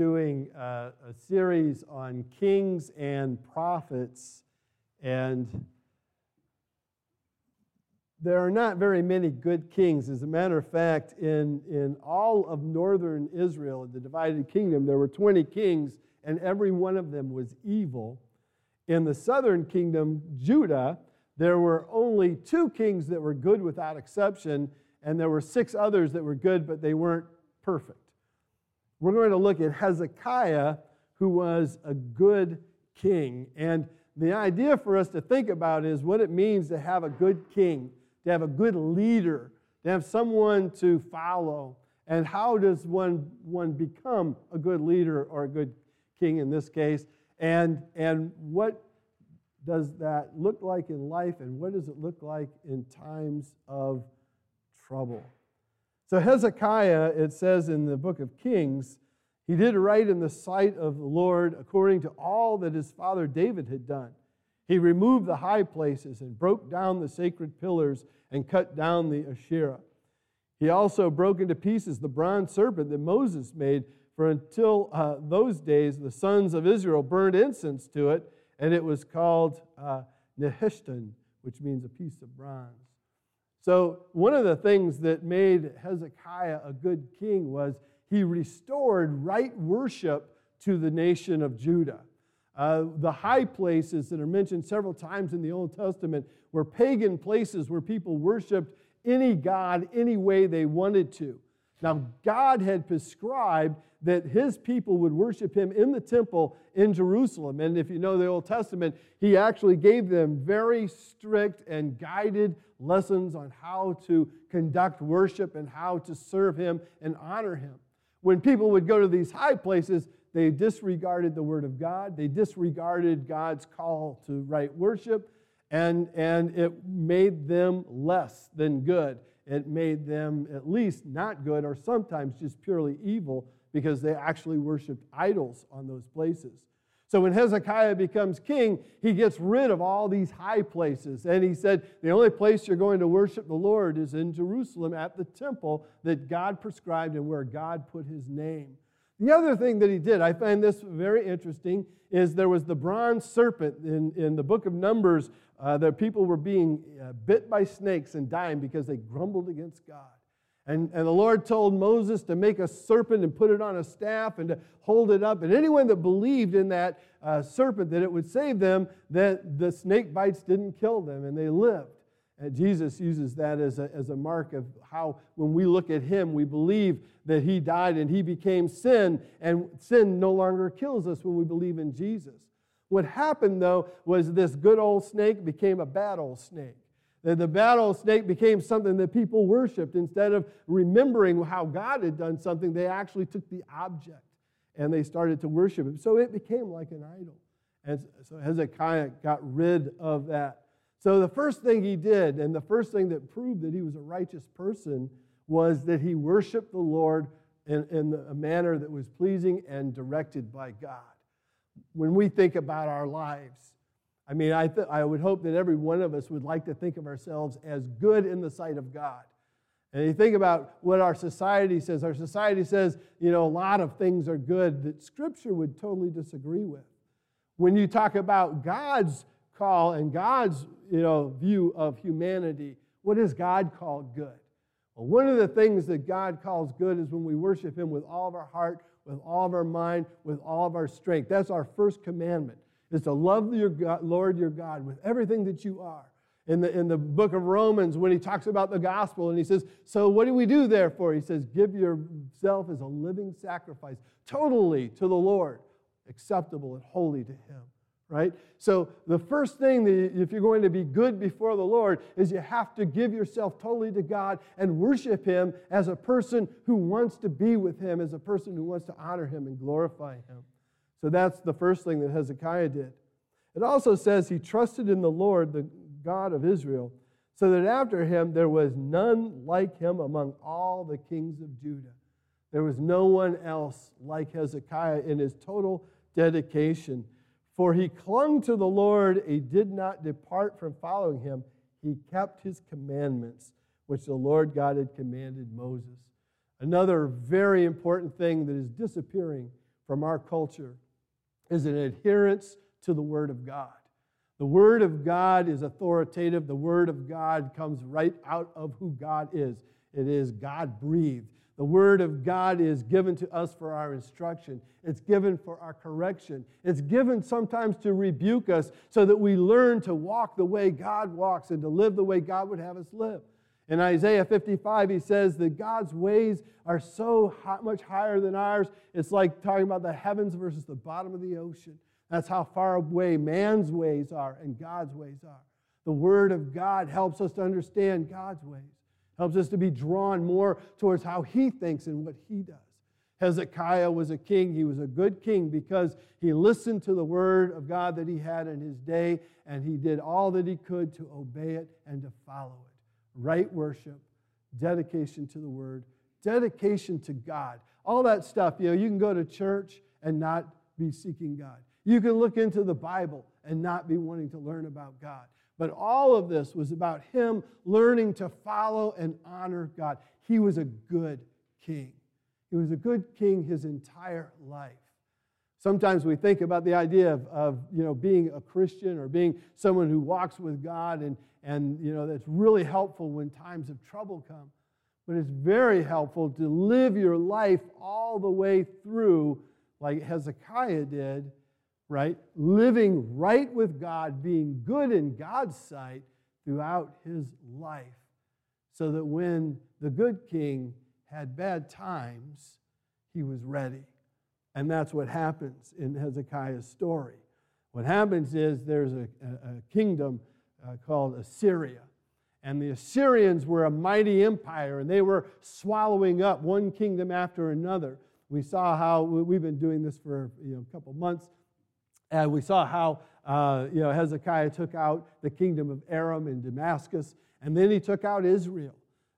doing a series on kings and prophets, and there are not very many good kings. As a matter of fact, in all of northern Israel, the divided kingdom, there were 20 kings, and every one of them was evil. In the southern kingdom, Judah, there were only 2 kings that were good without exception, and there were 6 others that were good, but they weren't perfect. We're going to look at Hezekiah, who was a good king. And the idea for us to think about is what it means to have a good king, to have a good leader, to have someone to follow. And how does one become a good leader or a good king in this case? And what does that look like in life, and what does it look like in times of trouble? So Hezekiah, it says in the book of Kings, he did right in the sight of the Lord according to all that his father David had done. He removed the high places and broke down the sacred pillars and cut down the Asherah. He also broke into pieces the bronze serpent that Moses made, for until those days the sons of Israel burned incense to it, and it was called Nehushtan, which means a piece of bronze. So one of the things that made Hezekiah a good king was he restored right worship to the nation of Judah. The high places that are mentioned several times in the Old Testament were pagan places where people worshiped any god any way they wanted to. Now, God had prescribed that his people would worship him in the temple in Jerusalem. And if you know the Old Testament, he actually gave them very strict and guided lessons on how to conduct worship and how to serve him and honor him. When people would go to these high places, they disregarded the Word of God. They disregarded God's call to right worship, and it made them less than good. It made them at least not good, or sometimes just purely evil, because they actually worshiped idols on those places. So when Hezekiah becomes king, he gets rid of all these high places. And he said, the only place you're going to worship the Lord is in Jerusalem at the temple that God prescribed and where God put his name. The other thing that he did, I find this very interesting, is there was the bronze serpent in the book of Numbers. That people were being bit by snakes and dying because they grumbled against God. And the Lord told Moses to make a serpent and put it on a staff and to hold it up. And anyone that believed in that serpent, that it would save them, that the snake bites didn't kill them and they lived. And Jesus uses that as a mark of how when we look at him, we believe that he died and he became sin. And sin no longer kills us when we believe in Jesus. What happened, though, was this good old snake became a bad old snake. The bad old snake became something that people worshipped. Instead of remembering how God had done something, they actually took the object and they started to worship it. So it became like an idol. And so Hezekiah got rid of that. So the first thing he did, and the first thing that proved that he was a righteous person, was that he worshiped the Lord in a manner that was pleasing and directed by God. When we think about our lives, I mean, I would hope that every one of us would like to think of ourselves as good in the sight of God. And you think about what our society says. Our society says, a lot of things are good that Scripture would totally disagree with. When you talk about God's call and God's, view of humanity, what does God call good? Well, one of the things that God calls good is when we worship him with all of our heart, with all of our mind, with all of our strength. That's our first commandment, is to love your God, Lord your God with everything that you are. In the book of Romans, when he talks about the gospel, and he says, so what do we do therefore? He says, give yourself as a living sacrifice, totally to the Lord, acceptable and holy to him. Right? So the first thing, if you're going to be good before the Lord, is you have to give yourself totally to God and worship him as a person who wants to be with him, as a person who wants to honor him and glorify him. So that's the first thing that Hezekiah did. It also says he trusted in the Lord, the God of Israel, so that after him there was none like him among all the kings of Judah. There was no one else like Hezekiah in his total dedication. For he clung to the Lord, he did not depart from following him. He kept his commandments, which the Lord God had commanded Moses. Another very important thing that is disappearing from our culture is an adherence to the Word of God. The Word of God is authoritative. The Word of God comes right out of who God is. It is God-breathed. The Word of God is given to us for our instruction. It's given for our correction. It's given sometimes to rebuke us so that we learn to walk the way God walks and to live the way God would have us live. In Isaiah 55, he says that God's ways are so much higher than ours. It's like talking about the heavens versus the bottom of the ocean. That's how far away man's ways are and God's ways are. The Word of God helps us to understand God's ways. Helps us to be drawn more towards how He thinks and what He does. Hezekiah was a king. He was a good king because he listened to the Word of God that he had in his day, and he did all that he could to obey it and to follow it. Right worship, dedication to the Word, dedication to God. All that stuff, you can go to church and not be seeking God. You can look into the Bible and not be wanting to learn about God. But all of this was about him learning to follow and honor God. He was a good king. He was a good king his entire life. Sometimes we think about the idea of being a Christian or being someone who walks with God, and that's really helpful when times of trouble come. But it's very helpful to live your life all the way through like Hezekiah did, right? Living right with God, being good in God's sight throughout his life, so that when the good king had bad times, he was ready. And that's what happens in Hezekiah's story. What happens is there's a kingdom called Assyria. And the Assyrians were a mighty empire, and they were swallowing up one kingdom after another. We saw how, we've been doing this for a couple months, and we saw how Hezekiah took out the kingdom of Aram and Damascus, and then he took out Israel.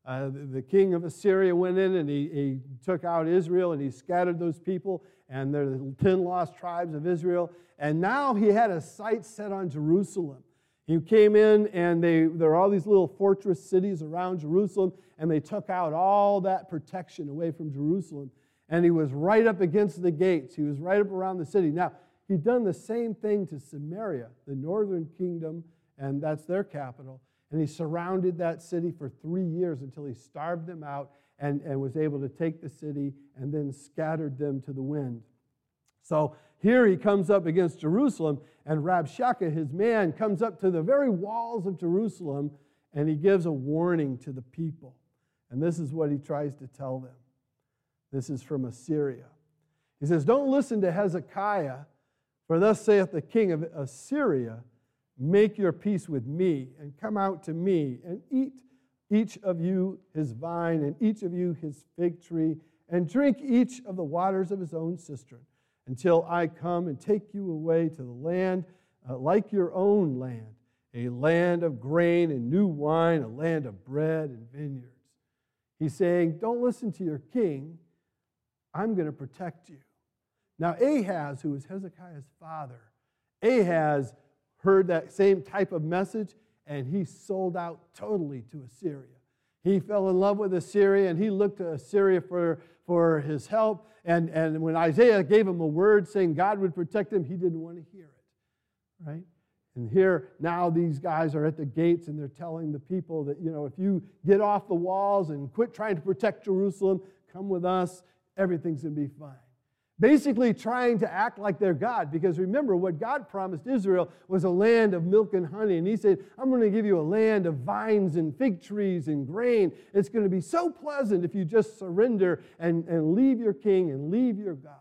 The king of Assyria went in and he took out Israel, and he scattered those people, and they're the 10 lost tribes of Israel. And now he had a sight set on Jerusalem. He came in, and there are all these little fortress cities around Jerusalem, and they took out all that protection away from Jerusalem. And he was right up against the gates. He was right up around the city. Now, he'd done the same thing to Samaria, the northern kingdom, and that's their capital. And he surrounded that city for 3 years until he starved them out and was able to take the city and then scattered them to the wind. So here he comes up against Jerusalem, and Rabshakeh, his man, comes up to the very walls of Jerusalem, and he gives a warning to the people. And this is what he tries to tell them. This is from Assyria. He says, "Don't listen to Hezekiah, for thus saith the king of Assyria, make your peace with me, and come out to me, and eat each of you his vine, and each of you his fig tree, and drink each of the waters of his own cistern, until I come and take you away to the land like your own land, a land of grain and new wine, a land of bread and vineyards." He's saying, don't listen to your king. I'm going to protect you. Now, Ahaz, who was Hezekiah's father, Ahaz heard that same type of message, and he sold out totally to Assyria. He fell in love with Assyria, and he looked to Assyria for his help. And when Isaiah gave him a word saying God would protect him, he didn't want to hear it, right? And here, now these guys are at the gates, and they're telling the people that, if you get off the walls and quit trying to protect Jerusalem, come with us, everything's going to be fine. Basically trying to act like they're God, because remember, what God promised Israel was a land of milk and honey. And he said, I'm going to give you a land of vines and fig trees and grain. It's going to be so pleasant if you just surrender and leave your king and leave your God.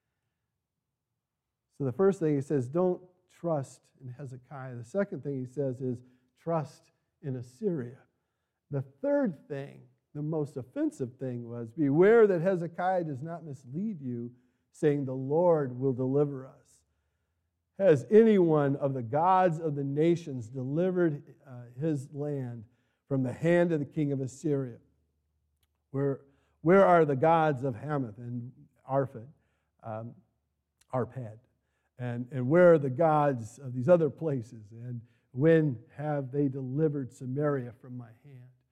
So the first thing he says, don't trust in Hezekiah. The second thing he says is trust in Assyria. The third thing, the most offensive thing, was beware that Hezekiah does not mislead you, saying the Lord will deliver us. Has any one of the gods of the nations delivered his land from the hand of the king of Assyria? Where are the gods of Hamath and Arpad? And where are the gods of these other places? And when have they delivered Samaria from my hand?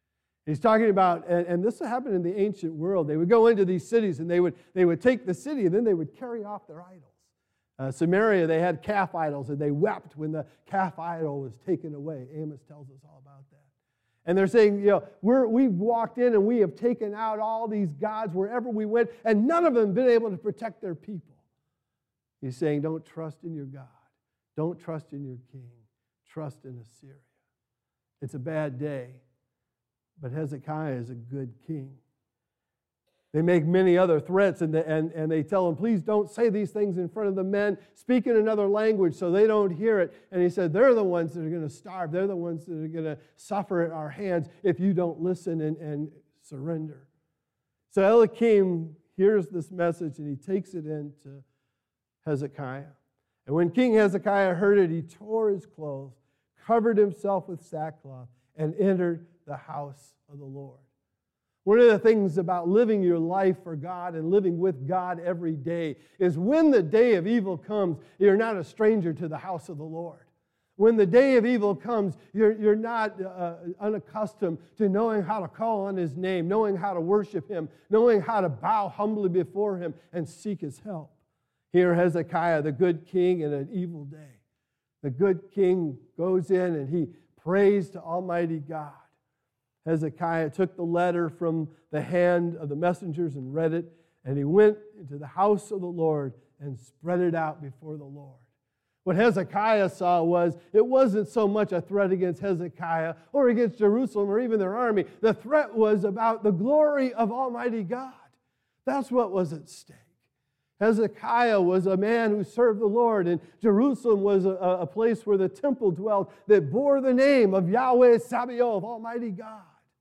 He's talking about, and this happened in the ancient world. They would go into these cities and they would take the city and then they would carry off their idols. Samaria, they had calf idols and they wept when the calf idol was taken away. Amos tells us all about that. And they're saying, we've walked in and we have taken out all these gods wherever we went, and none of them have been able to protect their people. He's saying, don't trust in your God. Don't trust in your king. Trust in Assyria. It's a bad day, but Hezekiah is a good king. They make many other threats, and they tell him, please don't say these things in front of the men. Speak in another language so they don't hear it. And he said, they're the ones that are going to starve. They're the ones that are going to suffer at our hands if you don't listen and surrender. So Eliakim hears this message, and he takes it into Hezekiah. And when King Hezekiah heard it, he tore his clothes, covered himself with sackcloth, and entered the house of the Lord. One of the things about living your life for God and living with God every day is when the day of evil comes, you're not a stranger to the house of the Lord. When the day of evil comes, you're not unaccustomed to knowing how to call on His name, knowing how to worship Him, knowing how to bow humbly before Him and seek His help. Here Hezekiah, the good king in an evil day. The good king goes in and he prays to Almighty God. Hezekiah took the letter from the hand of the messengers and read it, and he went into the house of the Lord and spread it out before the Lord. What Hezekiah saw it wasn't so much a threat against Hezekiah or against Jerusalem or even their army. The threat was about the glory of Almighty God. That's what was at stake. Hezekiah was a man who served the Lord, and Jerusalem was a place where the temple dwelt that bore the name of Yahweh Sabaoth, Almighty God.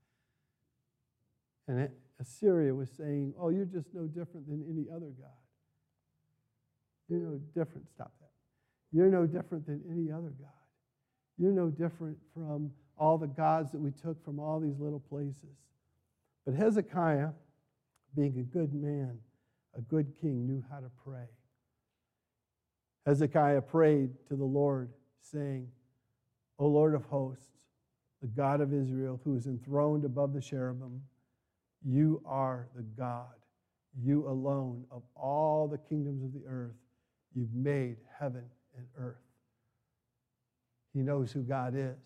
And Assyria was saying, oh, you're just no different than any other God. You're no different. Stop that. You're no different than any other God. You're no different from all the gods that we took from all these little places. But Hezekiah, being a good man, a good king, knew how to pray. Hezekiah prayed to the Lord, saying, O Lord of hosts, the God of Israel, who is enthroned above the cherubim, you are the God, you alone of all the kingdoms of the earth. You've made heaven and earth. He knows who God is.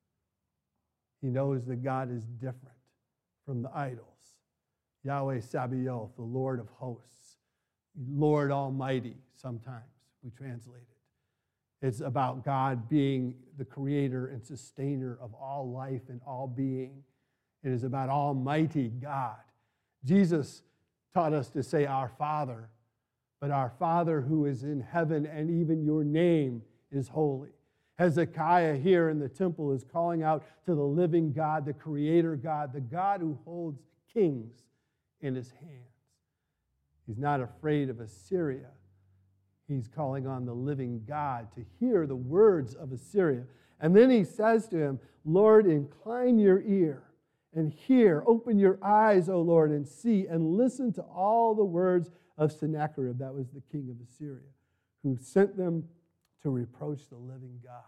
He knows that God is different from the idols. Yahweh Sabaoth, the Lord of hosts, Lord Almighty, sometimes we translate it. It's about God being the creator and sustainer of all life and all being. It is about Almighty God. Jesus taught us to say our Father, but our Father who is in heaven, and even your name is holy. Hezekiah here in the temple is calling out to the living God, the creator God, the God who holds kings in his hands. He's not afraid of Assyria. He's calling on the living God to hear the words of Assyria. And then he says to him, Lord, incline your ear and hear. Open your eyes, O Lord, and see, and listen to all the words of Sennacherib, that was the king of Assyria, who sent them to reproach the living God.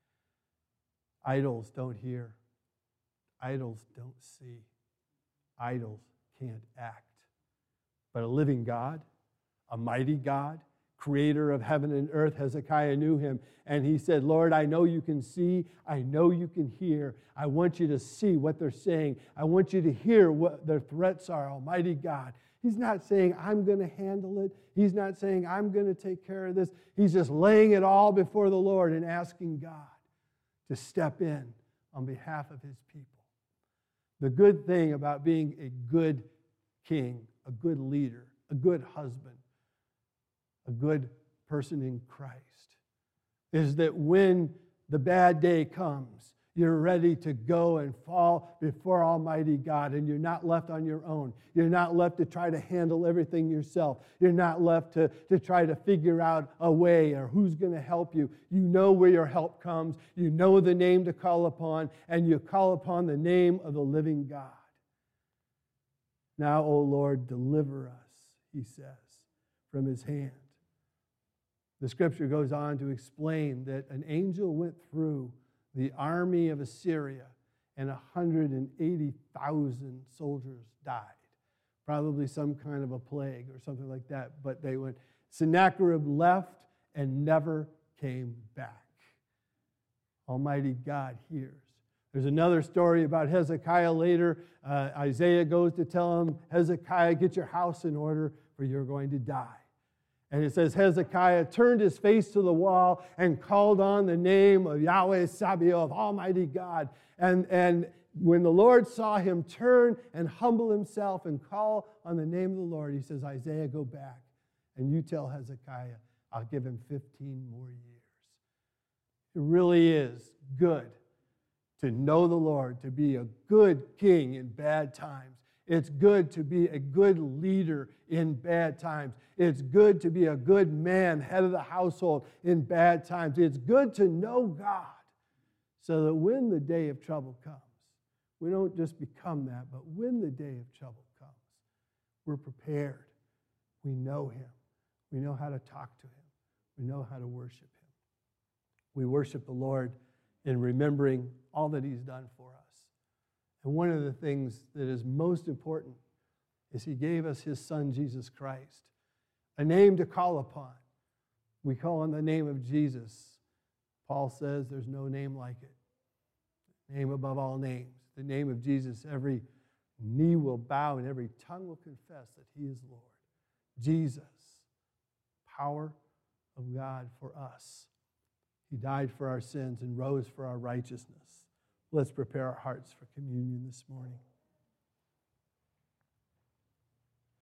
Idols don't hear. Idols don't see. Idols can't act. But a living God, a mighty God, creator of heaven and earth, Hezekiah knew him. And he said, Lord, I know you can see. I know you can hear. I want you to see what they're saying. I want you to hear what their threats are, Almighty God. He's not saying, I'm going to handle it. He's not saying, I'm going to take care of this. He's just laying it all before the Lord and asking God to step in on behalf of his people. The good thing about being a good king, a good leader, a good husband, a good person in Christ, is that when the bad day comes, you're ready to go and fall before Almighty God, and you're not left on your own. You're not left to try to handle everything yourself. You're not left to try to figure out a way or who's going to help you. You know where your help comes. You know the name to call upon, and you call upon the name of the living God. Now, O Lord, deliver us, he says, from his hand. The scripture goes on to explain that an angel went through the army of Assyria, and 180,000 soldiers died. Probably some kind of a plague or something like that. But they went. Sennacherib left and never came back. Almighty God hears. There's another story about Hezekiah later. Isaiah goes to tell him, Hezekiah, get your house in order, for you're going to die. And it says Hezekiah turned his face to the wall and called on the name of Yahweh Sabaoth, Almighty God. And when the Lord saw him turn and humble himself and call on the name of the Lord, he says, Isaiah, go back and you tell Hezekiah, I'll give him 15 more years. It really is good to know the Lord, to be a good king in bad times. It's good to be a good leader in bad times. It's good to be a good man, head of the household in bad times. It's good to know God so that when the day of trouble comes, we don't just become that, but when the day of trouble comes, we're prepared. We know Him. We know how to talk to Him. We know how to worship Him. We worship the Lord in remembering all that He's done for us. And one of the things that is most important is He gave us His Son, Jesus Christ, a name to call upon. We call on the name of Jesus. Paul says there's no name like it. Name above all names. The name of Jesus, every knee will bow and every tongue will confess that He is Lord. Jesus, power of God for us. He died for our sins and rose for our righteousness. Let's prepare our hearts for communion this morning.